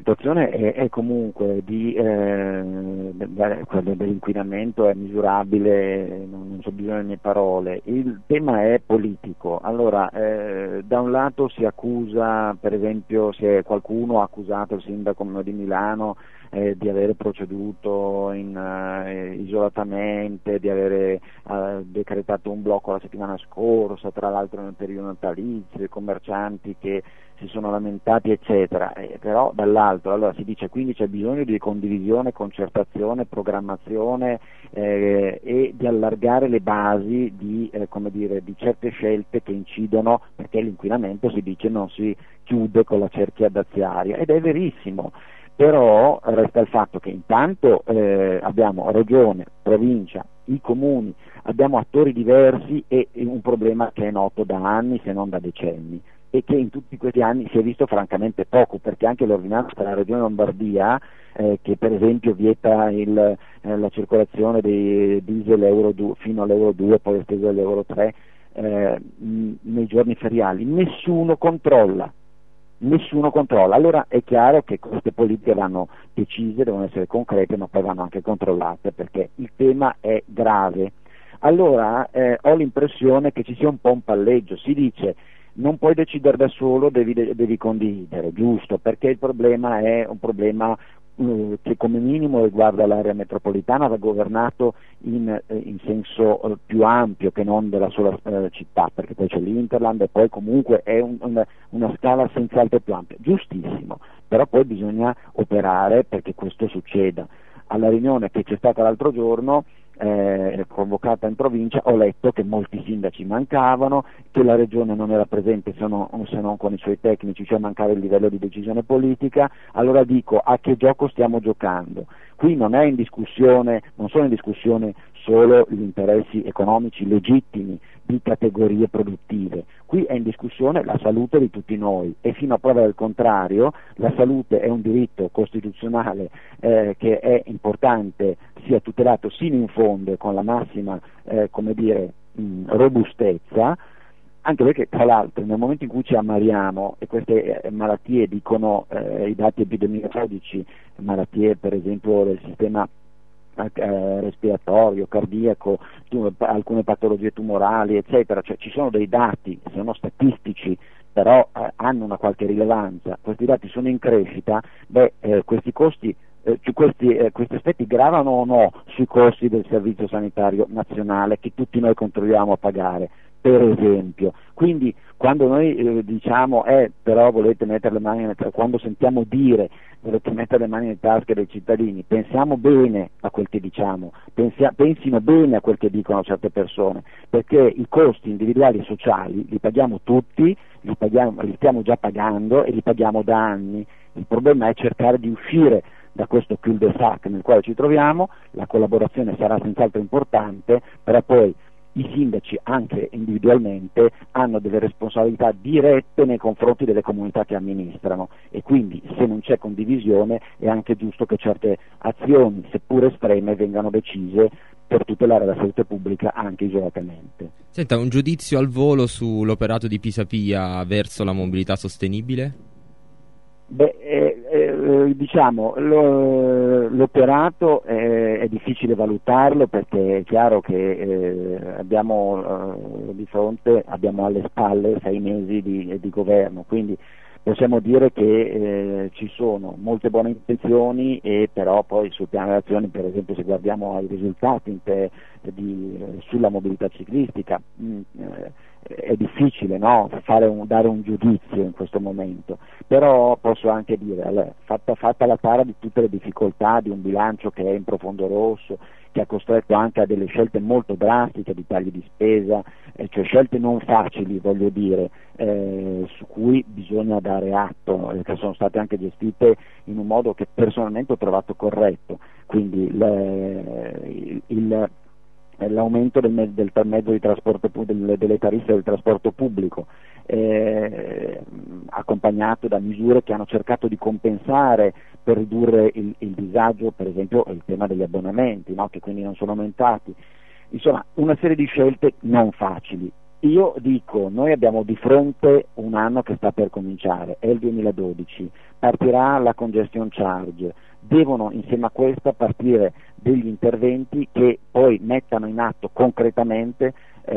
situazione è comunque quello dell'inquinamento è misurabile, non c'è bisogno di mie parole. Il tema è politico. Allora, da un lato si accusa, per esempio, se qualcuno ha accusato il sindaco di Milano di avere proceduto isolatamente, di avere decretato un blocco la settimana scorsa, tra l'altro nel periodo natalizio, i commercianti che si sono lamentati eccetera, però dall'altro allora si dice quindi c'è bisogno di condivisione, concertazione, programmazione e di allargare le basi di certe scelte che incidono, perché l'inquinamento si dice non si chiude con la cerchia daziaria, ed è verissimo. Però resta il fatto che intanto abbiamo regione, provincia, i comuni, abbiamo attori diversi e un problema che è noto da anni se non da decenni e che in tutti questi anni si è visto francamente poco, perché anche l'ordinanza della regione Lombardia che per esempio vieta la circolazione dei diesel fino all'Euro 2, poi esteso all'Euro 3 nei giorni feriali, nessuno controlla. Allora è chiaro che queste politiche vanno decise, devono essere concrete, ma poi vanno anche controllate, perché il tema è grave. Allora ho l'impressione che ci sia un po' un palleggio, si dice non puoi decidere da solo, devi condividere, giusto, perché il problema è un problema che come minimo riguarda l'area metropolitana, va governato in senso più ampio che non della sola città, perché poi c'è l'Interland e poi comunque è una scala senz'altro più ampia, giustissimo, però poi bisogna operare perché questo succeda. Alla riunione che c'è stata l'altro giorno convocata in provincia ho letto che molti sindaci mancavano, che la regione non era presente se non con i suoi tecnici, cioè mancava il livello di decisione politica. Allora dico, a che gioco stiamo giocando? Qui non sono in discussione solo gli interessi economici legittimi di categorie produttive, qui è in discussione la salute di tutti noi e fino a prova del contrario la salute è un diritto costituzionale che è importante sia tutelato sino in fondo e con la massima robustezza, anche perché tra l'altro nel momento in cui ci ammaliamo e queste malattie, dicono i dati epidemiologici, malattie per esempio del sistema respiratorio, cardiaco, alcune patologie tumorali eccetera, cioè ci sono dei dati, sono statistici, però hanno una qualche rilevanza, questi dati sono in crescita, questi costi questi aspetti gravano o no sui costi del servizio sanitario nazionale che tutti noi controlliamo a pagare, per esempio. Quindi quando noi diciamo però volete mettere le mani quando sentiamo dire volete mettere le mani nelle tasche dei cittadini, pensiamo bene a quel che diciamo, pensino bene a quel che dicono certe persone, perché i costi individuali e sociali li paghiamo tutti, li stiamo già pagando e li paghiamo da anni. Il problema è cercare di uscire da questo cul-de-sac nel quale ci troviamo. La collaborazione sarà senz'altro importante, però poi i sindaci anche individualmente hanno delle responsabilità dirette nei confronti delle comunità che amministrano e quindi se non c'è condivisione è anche giusto che certe azioni, seppur estreme, vengano decise per tutelare la salute pubblica anche isolatamente. Senta, un giudizio al volo sull'operato di Pisapia verso la mobilità sostenibile? Diciamo l'operato è difficile valutarlo perché è chiaro che abbiamo alle spalle 6 mesi di governo, quindi possiamo dire che ci sono molte buone intenzioni e però poi sul piano delle azioni, per esempio se guardiamo ai risultati sulla mobilità ciclistica, è difficile dare un giudizio in questo momento, però posso anche dire, fatta la tara di tutte le difficoltà di un bilancio che è in profondo rosso, che ha costretto anche a delle scelte molto drastiche di tagli di spesa, cioè scelte non facili, voglio dire, su cui bisogna dare atto, che sono state anche gestite in un modo che personalmente ho trovato corretto, quindi l'aumento del mezzo di trasporto delle tariffe del trasporto pubblico, accompagnato da misure che hanno cercato di compensare per ridurre il disagio, per esempio il tema degli abbonamenti, che quindi non sono aumentati. Insomma, una serie di scelte non facili, Io dico, noi abbiamo di fronte un anno che sta per cominciare, è il 2012, partirà la congestion charge, devono insieme a questa partire degli interventi che poi mettano in atto concretamente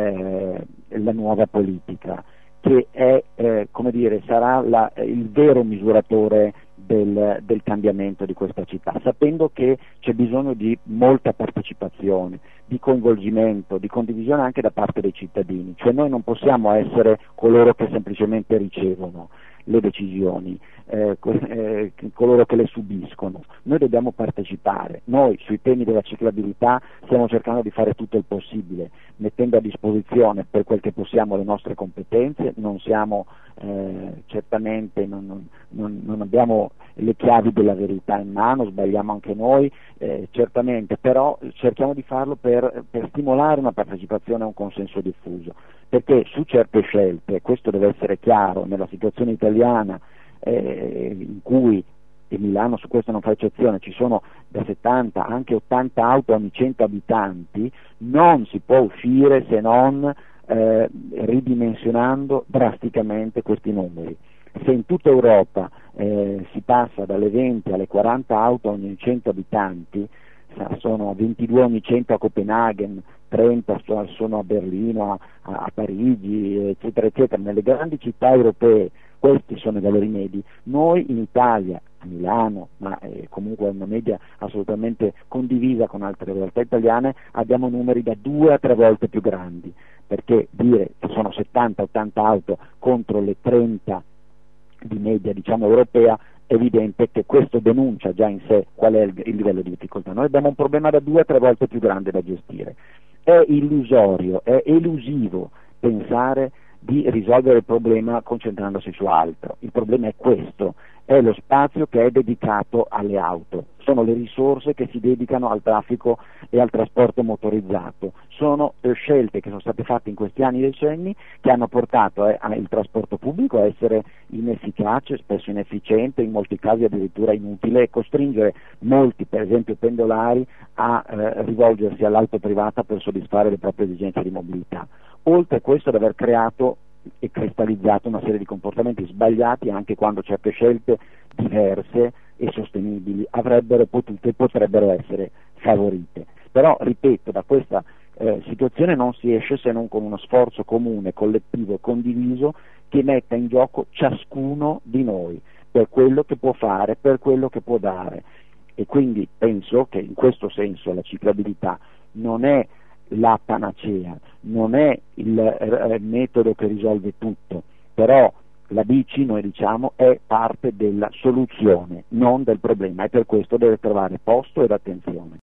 la nuova politica, che è, come dire, sarà il vero misuratore del cambiamento di questa città, sapendo che c'è bisogno di molta partecipazione, di coinvolgimento, di condivisione anche da parte dei cittadini, cioè noi non possiamo essere coloro che semplicemente ricevono le decisioni, coloro che le subiscono, noi dobbiamo partecipare, noi sui temi della ciclabilità stiamo cercando di fare tutto il possibile, mettendo a disposizione per quel che possiamo le nostre competenze, non siamo certamente, non abbiamo le chiavi della verità in mano, sbagliamo anche noi, certamente, però cerchiamo di farlo per stimolare una partecipazione e un consenso diffuso, perché su certe scelte, questo deve essere chiaro, nella situazione italiana in cui, e Milano su questo non fa eccezione, ci sono da 70 anche 80 auto ogni 100 abitanti, non si può uscire se non ridimensionando drasticamente questi numeri. Se in tutta Europa si passa dalle 20 alle 40 auto ogni 100 abitanti, sono 22 ogni 100 a Copenaghen, 30 sono a Berlino, a Parigi, eccetera, eccetera, nelle grandi città europee, questi sono i valori medi. Noi in Italia, a Milano, ma comunque è una media assolutamente condivisa con altre realtà italiane, abbiamo numeri da 2 a 3 volte più grandi, perché dire che sono 70-80 auto contro le 30 di media, diciamo, europea, è evidente che questo denuncia già in sé qual è il livello di difficoltà. Noi abbiamo un problema da 2 a 3 volte più grande da gestire. È illusorio, è elusivo pensare di risolvere il problema concentrandosi su altro. Il problema è questo, è lo spazio che è dedicato alle auto, sono le risorse che si dedicano al traffico e al trasporto motorizzato, sono scelte che sono state fatte in questi anni decenni che hanno portato il trasporto pubblico a essere inefficace, spesso inefficiente, in molti casi addirittura inutile, e costringere molti, per esempio pendolari, a rivolgersi all'auto privata per soddisfare le proprie esigenze di mobilità. Oltre a questo, ad aver creato e cristallizzato una serie di comportamenti sbagliati anche quando certe scelte diverse e sostenibili avrebbero potuto e potrebbero essere favorite. Però, ripeto, da questa situazione non si esce se non con uno sforzo comune, collettivo e condiviso che metta in gioco ciascuno di noi per quello che può fare, per quello che può dare. E quindi penso che in questo senso la ciclabilità non è la panacea, non è il metodo che risolve tutto, però la bici, noi diciamo, è parte della soluzione, non del problema, e per questo deve trovare posto ed attenzione.